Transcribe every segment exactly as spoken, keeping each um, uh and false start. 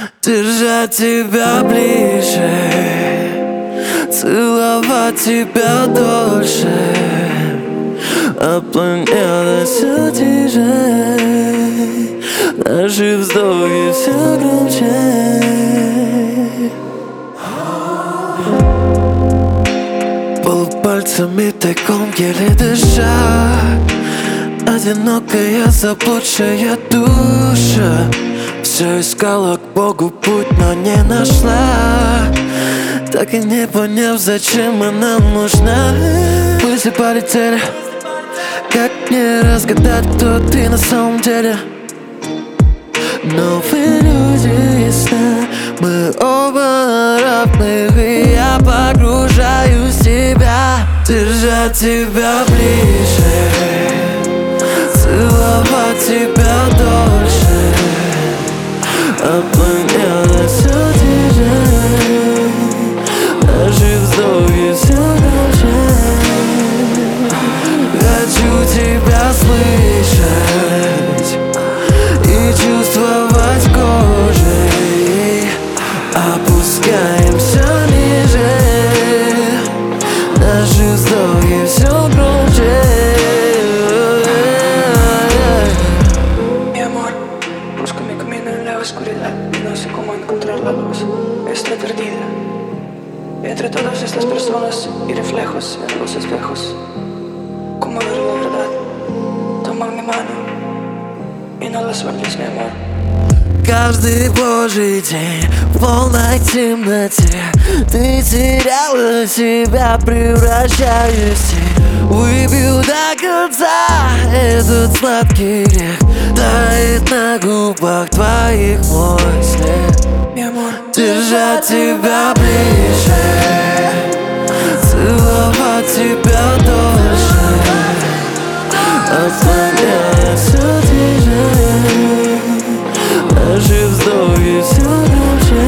Держать тебя ближе, целовать тебя дольше, а планета все тише, наши вздохи все громче. Полупальцами тайком еле дыша, одинокая заблудшая душа все искала к Богу путь, но не нашла, так и не поняв, зачем она нужна. Мысли полетели, как мне разгадать, кто ты на самом деле? Новые люди из сна, мы оба равны, и я погружаюсь в тебя. Держать тебя ближе, целовать тебя дольше, а планета все тише, наши вздохи все громче. Хочу тебя слышать и чувствовать кожей, опускаемся ниже, наши вздохи все громче. Oscuridad y no sé cómo encontrar la luz. Estoy perdida entre todas estas personas y reflejos en los espejos. ¿Cómo ver la verdad? Toma mi mano y no la sueltes, mi amor. Каждый божий день в полной темноте ты теряла себя, превращаюсь. Выпью до конца этот сладкий грех, тает на губах твоих мой след. Держать тебя ближе, целовать тебя дольше, а планета все тише, наши вздохи все громче.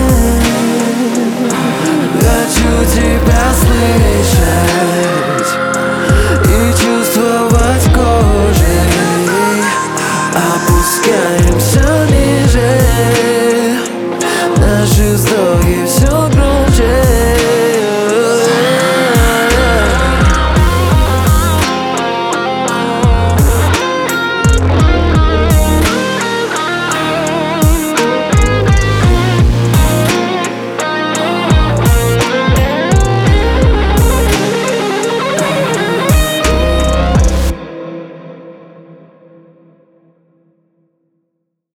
Хочу тебя слышать и чувствовать кожей, опускаемся ниже,